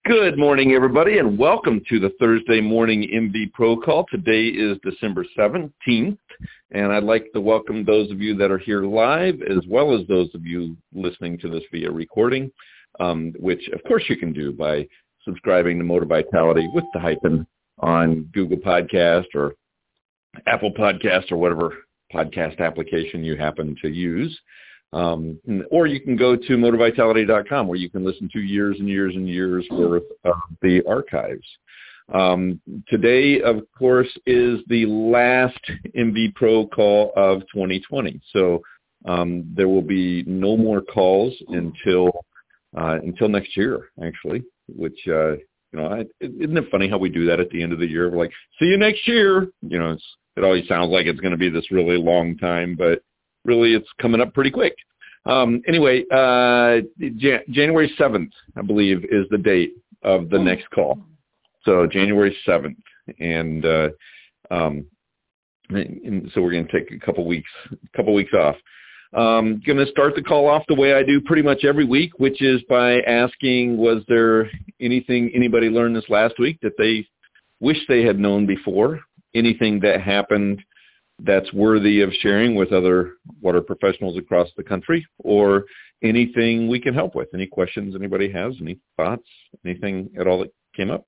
Good morning, everybody, and welcome to the Thursday morning MV Pro Call. Today is December 17th, and I'd like to welcome those of you that are here live, as well as those of you listening to this via recording, which, of course, you can do by subscribing to Motor Vitality with the hyphen on Google Podcast or Apple Podcast or whatever podcast application you happen to use. Or you can go to motorvitality.com where you can listen to years and years and years worth of the archives. Today, of course, is the last MV Pro call of 2020. So there will be no more calls until next year, actually, which, isn't it funny how we do that at the end of the year? We're like, see you next year. It always sounds like it's going to be this really long time, but really, it's coming up pretty quick. Anyway, January 7th, I believe, is the date of the next call. So January 7th. And so we're going to take a couple weeks off. Going to start the call off the way I do pretty much every week, which is by asking, was there anything anybody learned this last week that they wish they had known before? Anything that happened that's worthy of sharing with other water professionals across the country, or anything we can help with? Any questions anybody has? Any thoughts? Anything at all that came up?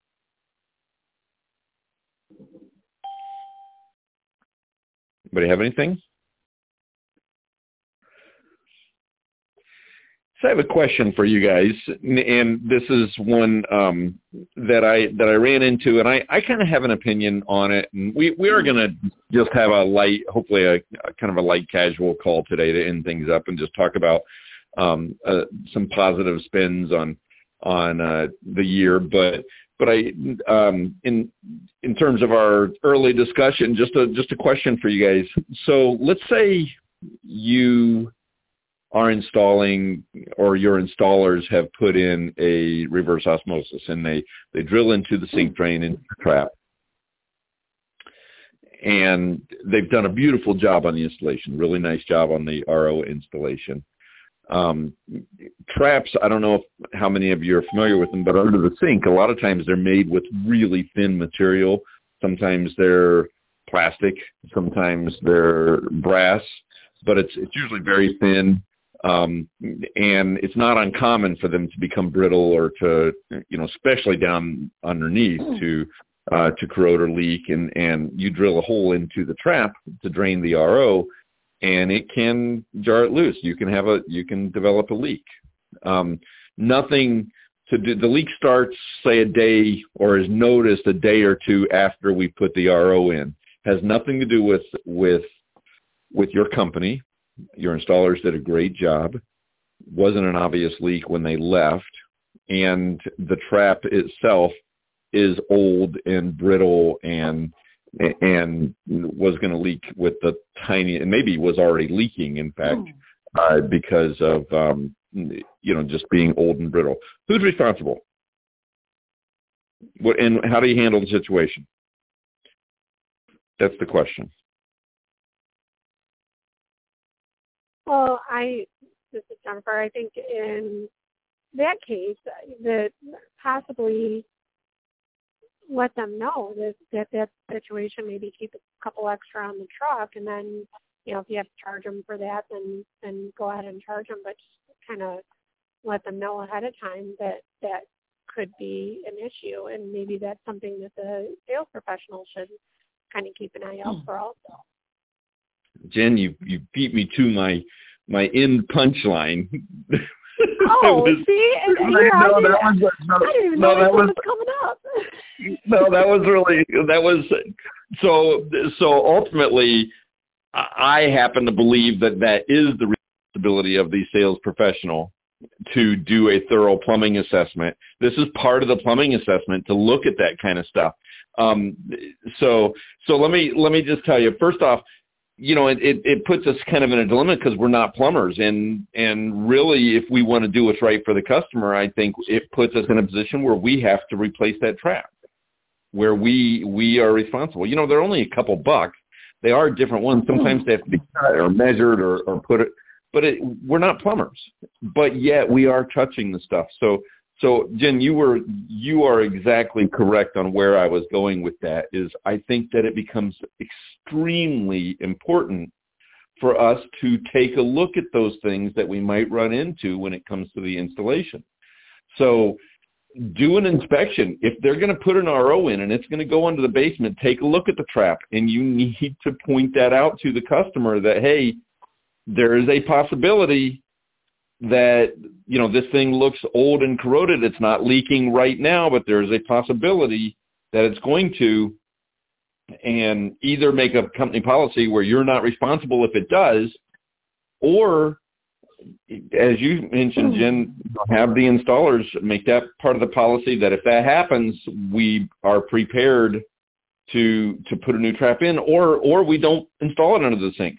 Anybody have anything? So I have a question for you guys, and this is one that I ran into, and I kind of have an opinion on it. And we are going to just have hopefully a kind of a light casual call today to end things up and just talk about some positive spins on the year. But I in terms of our early discussion, just a question for you guys. So let's say you are installing, or your installers have put in a reverse osmosis, and they drill into the sink drain into the trap. And they've done a beautiful job on the installation, really nice job on the RO installation. Traps, I don't know how many of you are familiar with them, but under the sink, a lot of times they're made with really thin material. Sometimes they're plastic, sometimes they're brass, but it's usually very thin. And it's not uncommon for them to become brittle or to, especially down underneath to corrode or leak. And you drill a hole into the trap to drain the RO, and it can jar it loose. You can develop a leak. Nothing to do. The leak starts, say, a day, or is noticed a day or two after we put the RO in. Has nothing to do with your company. Your installers did a great job. Wasn't an obvious leak when they left. And the trap itself is old and brittle and was going to leak with the tiny, and maybe was already leaking, in fact, because of, just being old and brittle. Who's responsible? And how do you handle the situation? That's the question. Well, this is Jennifer. I think in that case, that possibly let them know that situation, maybe keep a couple extra on the truck, and then, if you have to charge them for that, then go ahead and charge them, but just kind of let them know ahead of time that could be an issue, and maybe that's something that the sales professional should kind of keep an eye out for also. Jen, you beat me to my end punchline. Oh, see? I didn't even know that was coming up. No, that was so ultimately, I happen to believe that is the responsibility of the sales professional to do a thorough plumbing assessment. This is part of the plumbing assessment, to look at that kind of stuff. So let me just tell you, first off, it puts us kind of in a dilemma because we're not plumbers. And really, if we want to do what's right for the customer, I think it puts us in a position where we have to replace that trap, where we are responsible. They're only a couple bucks. They are different ones. Sometimes they have to be cut or measured or put it. But we're not plumbers. But yet we are touching the stuff. So So Jen, you are exactly correct on where I was going with that. Is I think that it becomes extremely important for us to take a look at those things that we might run into when it comes to the installation. So do an inspection. If they're going to put an RO in and it's going to go into the basement, take a look at the trap, and you need to point that out to the customer that, hey, there is a possibility that, this thing looks old and corroded. It's not leaking right now, but there's a possibility that it's going to, and either make a company policy where you're not responsible if it does, or, as you mentioned, Jen, have the installers make that part of the policy that if that happens, we are prepared to put a new trap in, or we don't install it under the sink.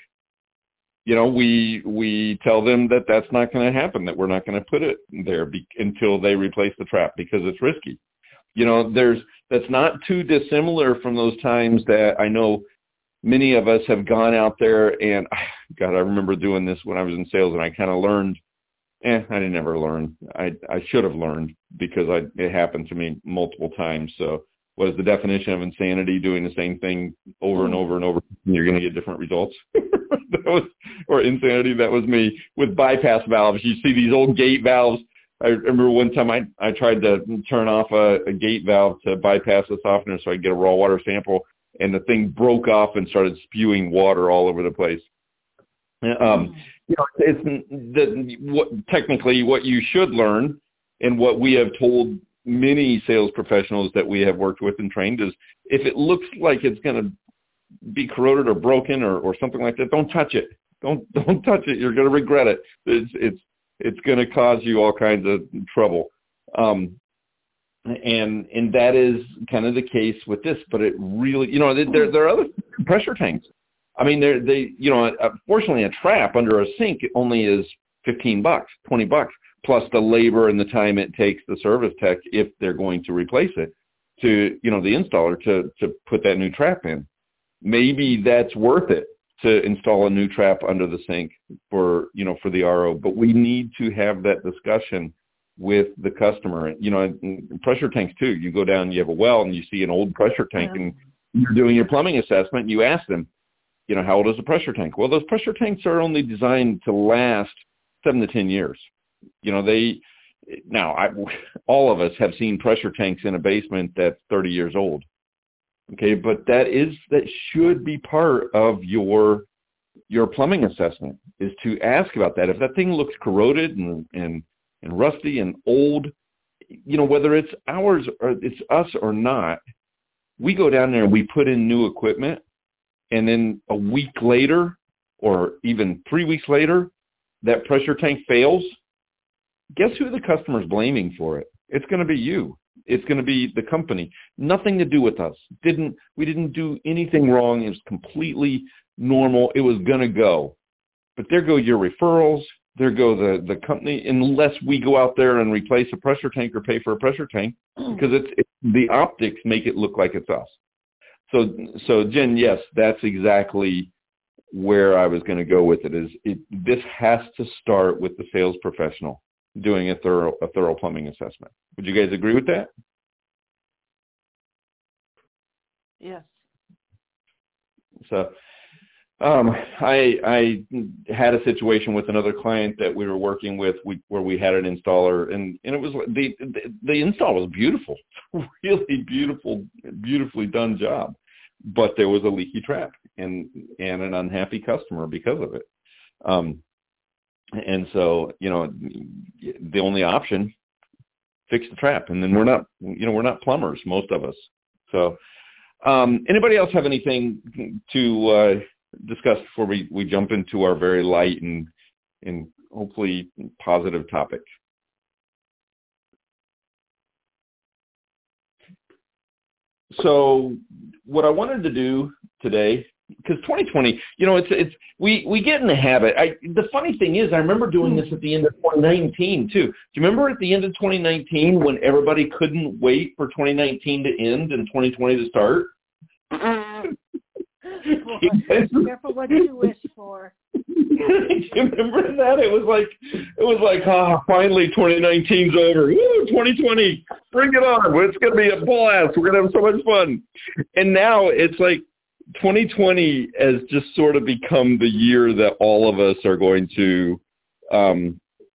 We tell them that that's not going to happen, that we're not going to put it there until they replace the trap because it's risky. That's not too dissimilar from those times that I know many of us have gone out there and, God, I remember doing this when I was in sales, and I kind of learned, I didn't ever learn. I should have learned because it happened to me multiple times. So what is the definition of insanity? Doing the same thing over and over and over, and you're going to get different results. Or insanity, that was me with bypass valves. You see these old gate valves. I remember one time I tried to turn off a gate valve to bypass the softener so I could get a raw water sample, and the thing broke off and started spewing water all over the place. Technically what you should learn, and what we have told many sales professionals that we have worked with and trained, is if it looks like it's going to be corroded or broken or something like that, don't touch it. Don't touch it. You're going to regret it. It's going to cause you all kinds of trouble. And that is kind of the case with this, but it really, there are other pressure tanks. I mean, fortunately a trap under a sink only is $15, $20, plus the labor and the time it takes the service tech, if they're going to replace it, to, the installer to put that new trap in. Maybe that's worth it to install a new trap under the sink for the RO, but we need to have that discussion with the customer. And pressure tanks too. You go down, you have a well, and you see an old pressure tank, and you're doing your plumbing assessment, and you ask them, how old is the pressure tank? Well, those pressure tanks are only designed to last 7 to 10 years. All of us have seen pressure tanks in a basement that's 30 years old. Okay, but that should be part of your plumbing assessment, is to ask about that. If that thing looks corroded and rusty and old, whether it's ours or it's us or not, we go down there and we put in new equipment, and then a week later or even 3 weeks later, that pressure tank fails. Guess who the customer's blaming for it? It's going to be you. It's going to be the company. Nothing to do with us. We didn't do anything wrong. It was completely normal. It was going to go. But there go your referrals. There go the company, unless we go out there and replace a pressure tank or pay for a pressure tank, because the optics make it look like it's us. So Jen, yes, that's exactly where I was going to go with it. This has to start with the sales professional doing a thorough plumbing assessment. Would you guys agree with that? Yes. So I had a situation with another client that we were working with where we had an installer, and it was the install was beautiful, really beautifully done job, but there was a leaky trap and an unhappy customer because of it. And so, the only option, fix the trap. And then we're not plumbers, most of us. So, anybody else have anything to discuss before we jump into our very light and hopefully positive topic? So what I wanted to do today, because 2020, we get in the habit. The funny thing is, I remember doing this at the end of 2019 too. Do you remember at the end of 2019 when everybody couldn't wait for 2019 to end and 2020 to start? Careful what you wish for. Do you remember that? It was like, finally 2019's over. Woo, 2020, bring it on. It's going to be a blast. We're going to have so much fun. And now it's like 2020 has just sort of become the year that all of us are going to, I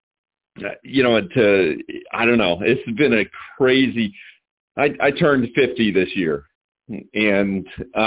don't know. It's been a crazy, I turned 50 this year, and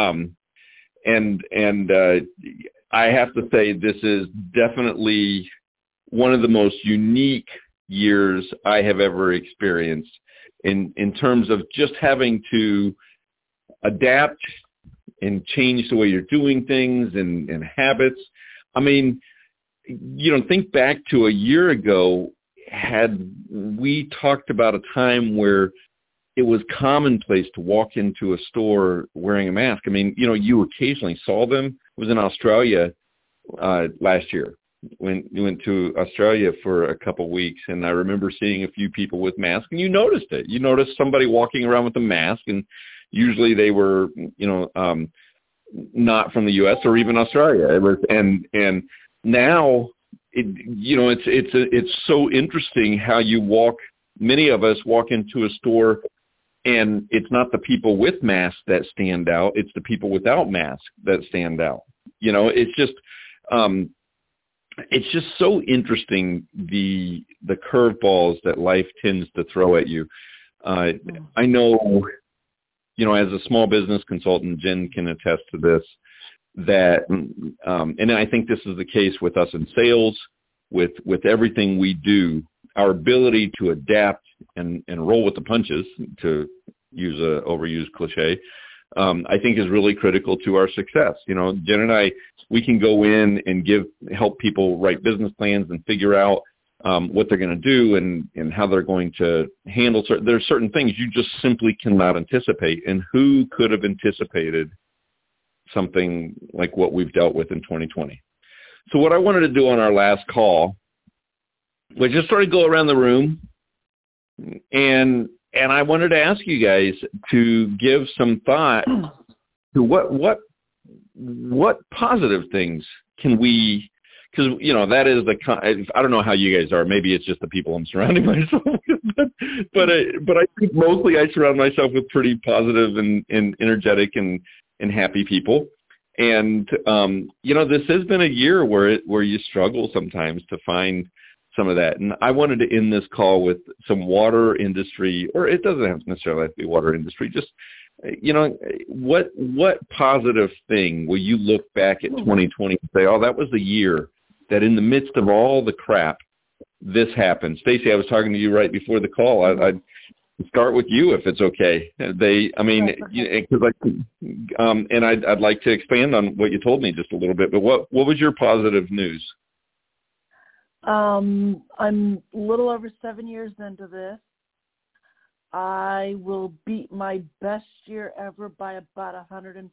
I have to say this is definitely one of the most unique years I have ever experienced in terms of just having to adapt and change the way you're doing things and habits. I mean, think back to a year ago, had we talked about a time where it was commonplace to walk into a store wearing a mask. I mean, you occasionally saw them. I was in Australia last year. We went to Australia for a couple of weeks, and I remember seeing a few people with masks, and you noticed it. You noticed somebody walking around with a mask, and usually they were, not from the U.S. or even Australia. It was, and now, it's so interesting how many of us walk into a store, and it's not the people with masks that stand out. It's the people without masks that stand out. It's just so interesting, the curveballs that life tends to throw at you. I know, as a small business consultant, Jen can attest to this, that, and I think this is the case with us in sales, with everything we do, our ability to adapt and roll with the punches, to use a overused cliche, I think is really critical to our success. Jen and I, we can go in and help people write business plans and figure out what they're going to do and how they're going to handle there's certain things you just simply cannot anticipate. And who could have anticipated something like what we've dealt with in 2020? So what I wanted to do on our last call was just sort of go around the room, and I wanted to ask you guys to give some thought to what positive things can we, because that is I don't know how you guys are. Maybe it's just the people I'm surrounding myself with, but I think mostly I surround myself with pretty positive and energetic and happy people. And this has been a year where you struggle sometimes to find some of that. And I wanted to end this call with some water industry, or it doesn't have necessarily have to be water industry, just, what positive thing will you look back at 2020 and say, oh, that was the year that in the midst of all the crap, this happened. Stacey, I was talking to you right before the call. I'd start with you if it's okay. And I'd like to expand on what you told me just a little bit, but what was your positive news? I'm a little over 7 years into this. I will beat my best year ever by about $140.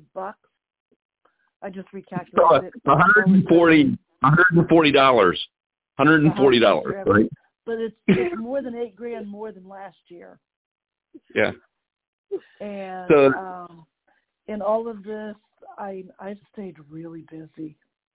I just recalculated it. $140, right? But it's more than $8,000 more than last year. Yeah. And in all of this, I've stayed really busy.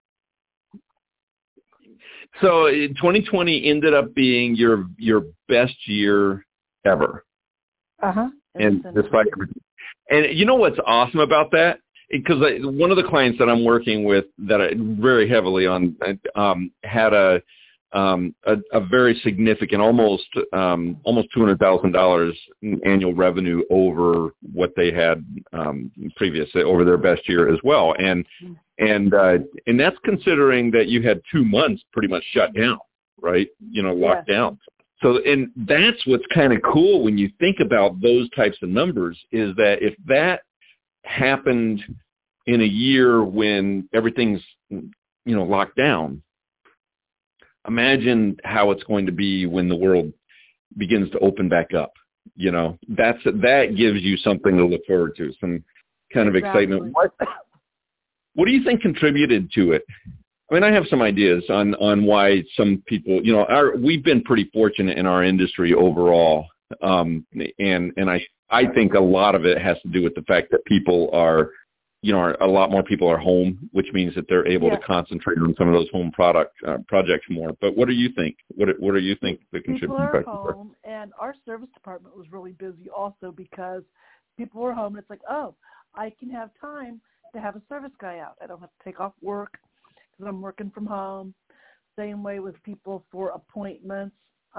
So 2020 ended up being your best year ever. And despite everything. And you know what's awesome about that? Because one of the clients that I'm working with that I very heavily on had a very significant, almost $200,000 annual revenue over what they had previously, over their best year as well. And that's considering that you had 2 months pretty much shut down, right? Locked down. So, and that's what's kind of cool when you think about those types of numbers, is that if that happened in a year when everything's, locked down, imagine how it's going to be when the world begins to open back up. That gives you something to look forward to, some kind of excitement. What do you think contributed to it? I mean, I have some ideas on why some people, we've been pretty fortunate in our industry overall. And I think a lot of it has to do with the fact that people are a lot more people are home, which means that they're able to concentrate on some of those home projects more. But what do you think? What do you think the contributing factors are? People are home, and our service department was really busy also because people were home, and it's like, oh, I can have time to have a service guy out. I don't have to take off work because I'm working from home. Same way with people for appointments.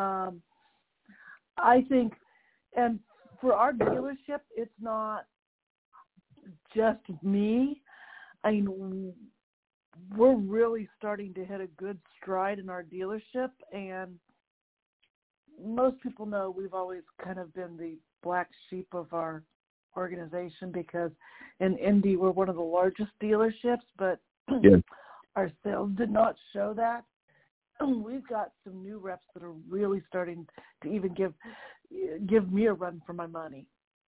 I think, and for our dealership, it's not just me. I mean, we're really starting to hit a good stride in our dealership, and most people know we've always kind of been the black sheep of our organization because in Indy we're one of the largest dealerships, but our sales did not show that. We've got some new reps that are really starting to even give me a run for my money.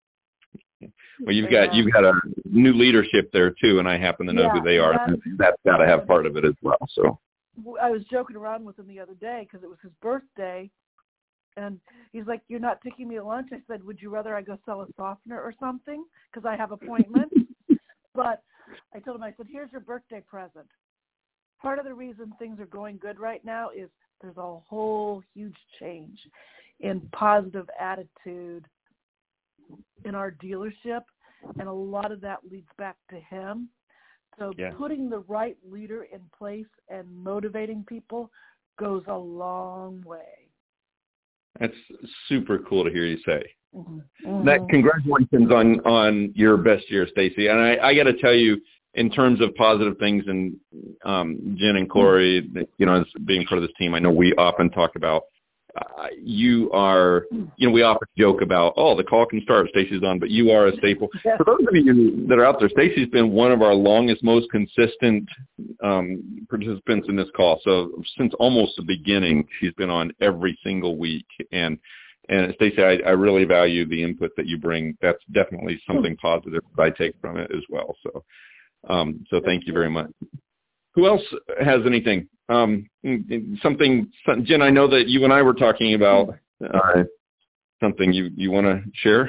Well, you've got a new leadership there too, and I happen to know who they are. That's got to have part of it as well. So I was joking around with him the other day because it was his birthday, and he's like, "You're not taking me to lunch?" I said, "Would you rather I go sell a softener or something? Because I have appointments." But I told him, I said, "Here's your birthday present." Part of the reason things are going good right now is there's a whole huge change in positive attitude in our dealership, and a lot of that leads back to him. So putting the right leader in place and motivating people goes a long way. That's super cool to hear you say. That congratulations on your best year, Stacy. And I got to tell you, in terms of positive things, and Jen and Corey, as being part of this team, I know we often talk about you are, we often joke about, the call can start, Stacy's on, but you are a staple. For those of you that are out there, Stacy's been one of our longest, most consistent participants in this call. So since almost the beginning, she's been on every single week. And Stacy, I really value the input that you bring. That's definitely something positive that I take from it as well. So thank you very much. Who else has anything? Something, Jen, I know that you and I were talking about something you want to share.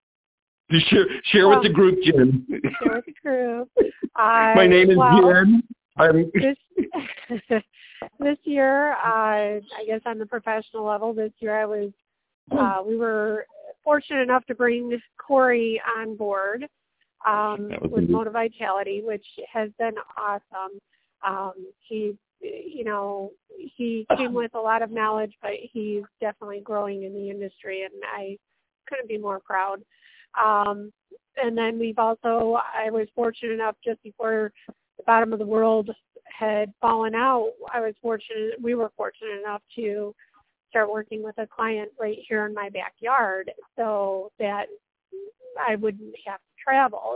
Share with the group, Jen. Share with the group. My name is Jen. This year, I guess on the professional level, this year we were fortunate enough to bring Corey on board with Motive Vitality, which has been awesome. He came with a lot of knowledge, but he's definitely growing in the industry, and I couldn't be more proud. And then I was fortunate enough just before the bottom of the world had fallen out, we were fortunate enough to start working with a client right here in my backyard so that I wouldn't have to travel,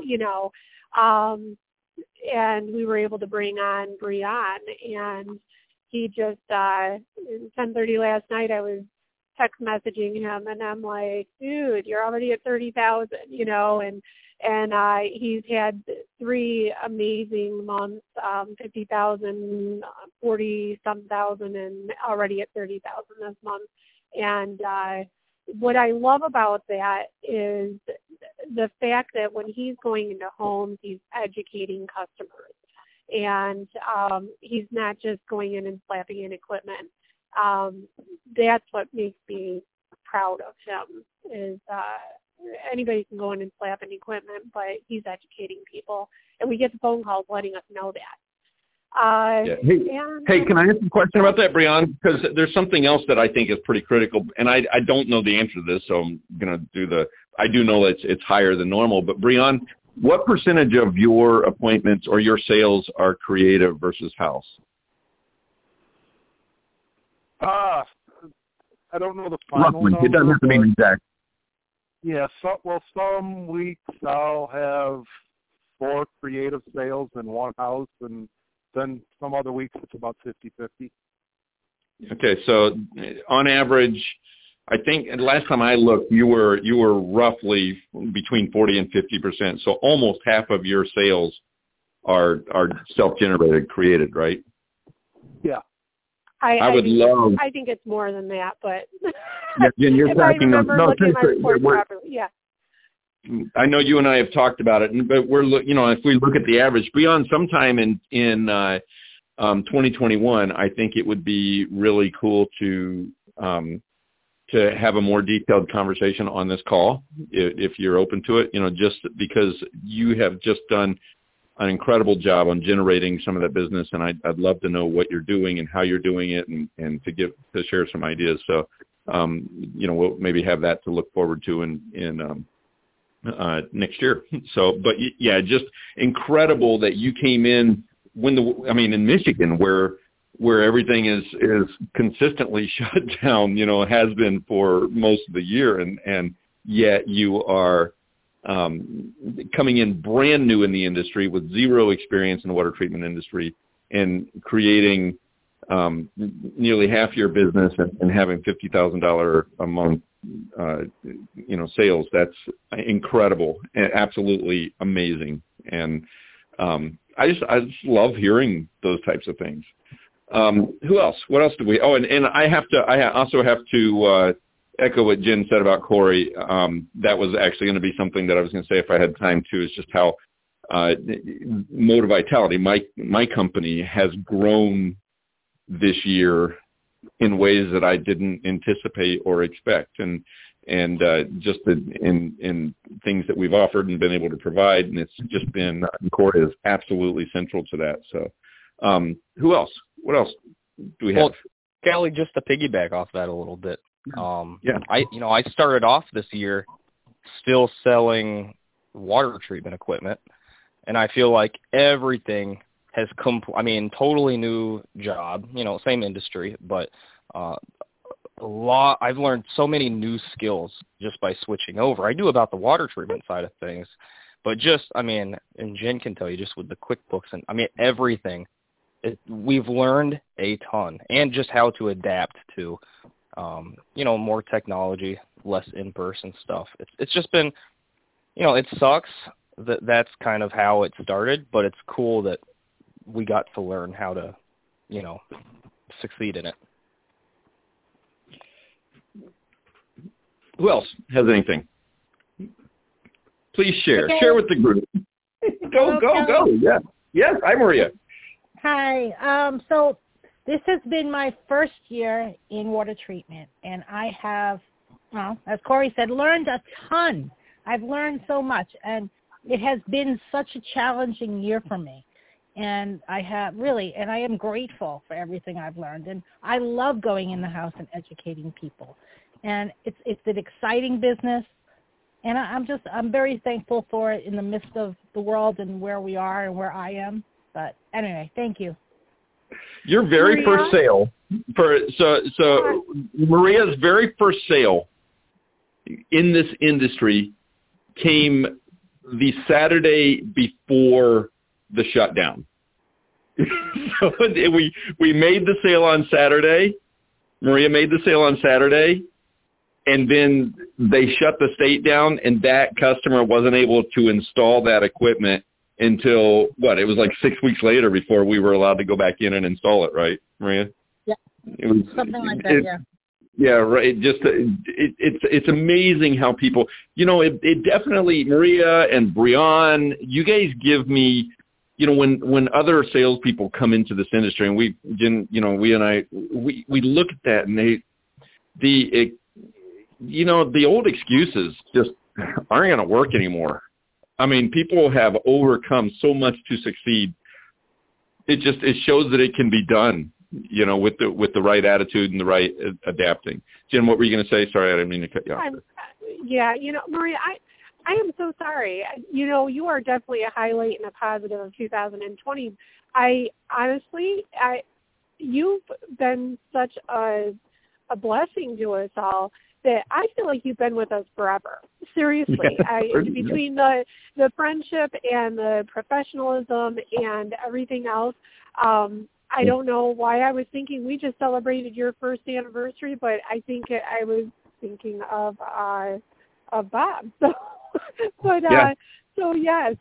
and we were able to bring on Brian, and he just, 10:30 last night, I was text messaging him, and I'm like, dude, you're already at 30,000, and he's had 3 amazing months, 50,000, 40-some thousand, and already at 30,000 this month. And what I love about that is the fact that when he's going into homes, he's educating customers. And he's not just going in and slapping in equipment. That's what makes me proud of him is anybody can go in and slap in equipment, but he's educating people. And we get the phone calls letting us know that. Hey, can I ask a question about that, Brian? Because there's something else that I think is pretty critical, and I don't know the answer to this, so I'm going to I do know that it's higher than normal. But Brian, what percentage of your appointments or your sales are creative versus house? I don't know the final number. It doesn't have to be exact. Yeah, some weeks I'll have 4 creative sales in one house, and then some other weeks it's about 50-50. Okay, so on average, I think last time I looked, you were roughly between 40 and 50%. So almost half of your sales are self-generated, created, right? Yeah. I think it's more than that, but Jen, you're if I remember looking at my report we're, properly, yeah. I know you and I have talked about it, but if we look at the average, beyond sometime in 2021, I think it would be really cool to have a more detailed conversation on this call, if you're open to it. Just because you have just done an incredible job on generating some of that business, and I'd love to know what you're doing and how you're doing it, and to share some ideas. So, we'll maybe have that to look forward to in next year. So, but yeah, just incredible that you came in in Michigan, where everything is consistently shut down, has been for most of the year, and yet you are coming in brand new in the industry with zero experience in the water treatment industry and creating nearly half your business and having $50,000 a month, sales. That's incredible and absolutely amazing. And I just love hearing those types of things. Who else? What else do we? Oh, and I also have to echo what Jen said about Corey. That was actually going to be something that I was going to say if I had time to, is just how Motive Vitality, my company, has grown this year in ways that I didn't anticipate or expect, and just in things that we've offered and been able to provide, and it's just been, Corey is absolutely central to that. So, who else? What else do we have? Well, Callie, just to piggyback off that a little bit. Yeah. I started off this year still selling water treatment equipment, and I feel like everything has totally new job, same industry, but I've learned so many new skills just by switching over. I knew about the water treatment side of things, but and Jen can tell you, just with the QuickBooks and everything, we've learned a ton, and just how to adapt to, more technology, less in-person stuff. It's just been, it sucks that's kind of how it started, but it's cool that we got to learn how to, succeed in it. Who else has anything? Please share. Okay. Share with the group. Go. Yeah. Yes. Hi, Maria. Hi. So this has been my first year in water treatment, and I have, as Corey said, learned a ton. I've learned so much, and it has been such a challenging year for me. And I am grateful for everything I've learned. And I love going in the house and educating people. And it's an exciting business. And I'm very thankful for it in the midst of the world and where we are and where I am. But anyway, thank you. Your very first sale so Maria's very first sale in this industry came the Saturday before the shutdown. So we made the sale on Saturday. Maria made the sale on Saturday, and then they shut the state down, and that customer wasn't able to install that equipment until, it was like 6 weeks later before we were allowed to go back in and install it, right, Maria? Yeah. It was something like that, yeah. Yeah, right. It's amazing how people, it definitely, Maria and Brian, you guys give me, when other salespeople come into this industry, and we look at that, and the old excuses just aren't going to work anymore. People have overcome so much to succeed. It shows that it can be done, with the right attitude and the right adapting. Jen, what were you going to say? Sorry, I didn't mean to cut you off. Maria, I am so sorry. You are definitely a highlight and a positive of 2020. You've been such a blessing to us all that I feel like you've been with us forever. Seriously. Between the friendship and the professionalism and everything else, I don't know why I was thinking we just celebrated your first anniversary, but I think I was thinking of Bob. So yes,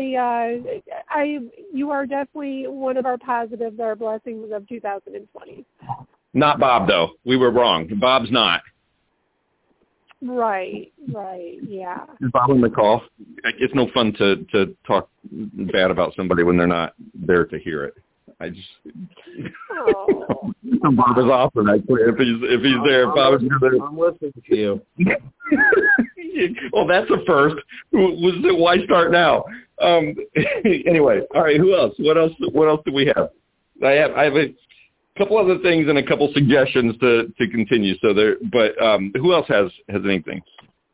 you are definitely one of our positives, our blessings of 2020. Not Bob, though. We were wrong. Bob's not. Right, yeah. Is Bob on the call? It's no fun to talk bad about somebody when they're not there to hear it. I just Bob is awesome. If he's there, Bob is there. I'm listening to you. Well, that's a first. Why start now? Anyway, all right. Who else? What else do we have? I have a couple other things and a couple suggestions to continue. So there, but who else has anything?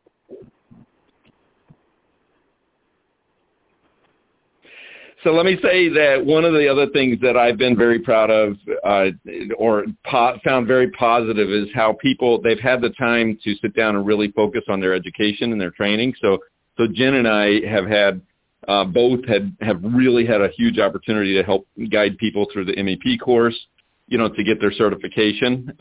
So let me say that one of the other things that I've been very proud of found very positive is how they've had the time to sit down and really focus on their education and their training. So Jen and I have really had a huge opportunity to help guide people through the MEP course, to get their certification.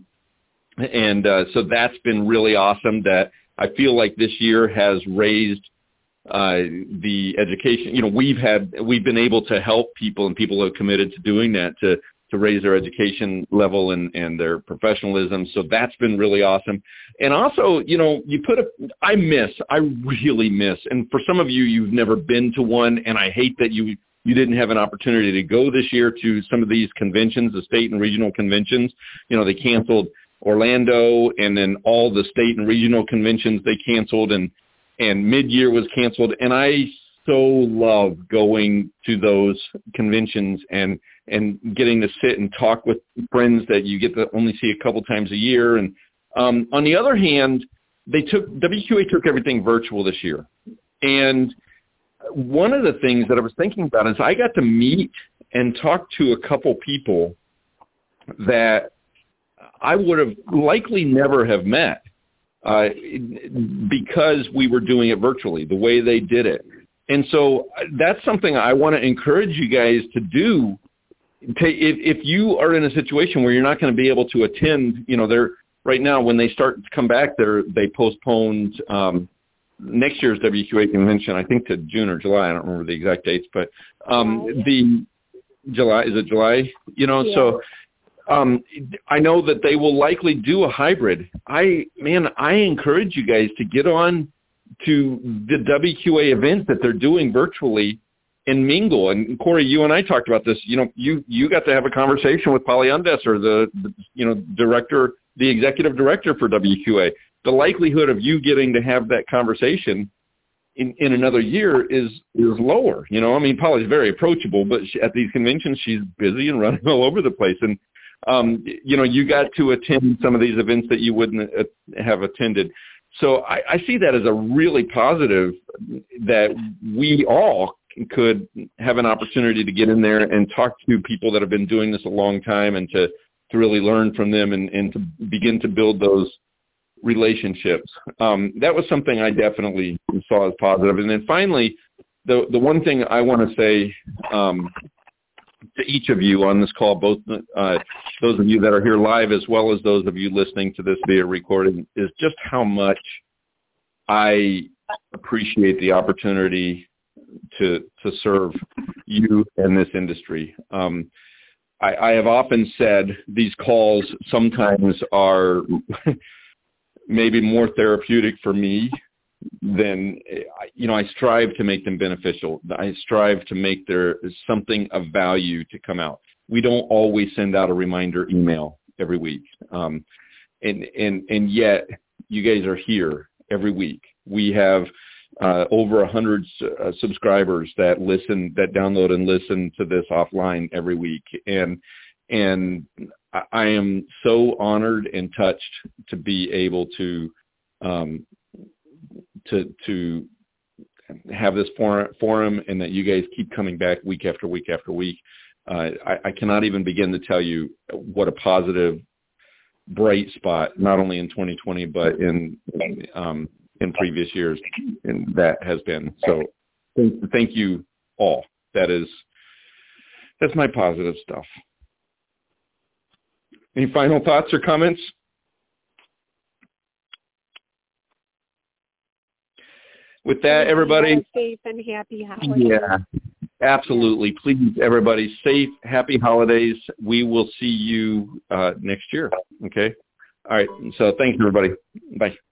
So that's been really awesome that I feel like this year has raised the education. We've been able to help people, and people have committed to doing that to raise their education level and their professionalism. So that's been really awesome. And also, I really miss, and for some of you, you've never been to one, and I hate that you didn't have an opportunity to go this year to some of these conventions, the state and regional conventions. They canceled Orlando, and then all the state and regional conventions they canceled, and mid-year was canceled. And I so love going to those conventions and getting to sit and talk with friends that you get to only see a couple times a year. And on the other hand, WQA took everything virtual this year. And one of the things that I was thinking about is I got to meet and talk to a couple people that I would have likely never have met because we were doing it virtually, the way they did it. And so that's something I want to encourage you guys to do. If you are in a situation where you're not going to be able to attend, they're right now when they start to come back, they postponed next year's WQA convention, I think to June or July. I don't remember the exact dates, but the July, is it July? Yeah. So I know that they will likely do a hybrid. I encourage you guys to get on to the WQA events that they're doing virtually and mingle. And Corey, you and I talked about this. You got to have a conversation with Polly Undesser, the executive director for WQA. The likelihood of you getting to have that conversation in another year is lower. Polly's very approachable, but at these conventions, she's busy and running all over the place. And, you got to attend some of these events that you wouldn't have attended. So I see that as a really positive that we all could have an opportunity to get in there and talk to people that have been doing this a long time and to really learn from them and to begin to build those relationships. That was something I definitely saw as positive. And then finally, the one thing I want to say to each of you on this call, both those of you that are here live as well as those of you listening to this via recording, is just how much I appreciate the opportunity to serve you and this industry. I have often said these calls sometimes are maybe more therapeutic for me than, I strive to make them beneficial. I strive to make there something of value to come out. We don't always send out a reminder email every week. And yet you guys are here every week. We have over 100 subscribers that download and listen to this offline every week. And I am so honored and touched to be able to have this forum and that you guys keep coming back week after week after week. I cannot even begin to tell you what a positive, bright spot, not only in 2020, but in previous years, and that has been. So thank you all. That's my positive stuff. Any final thoughts or comments? With that, everybody. Safe and happy holidays. Yeah, absolutely. Please, everybody, safe, happy holidays. We will see you next year. Okay. All right. So thanks, everybody. Bye.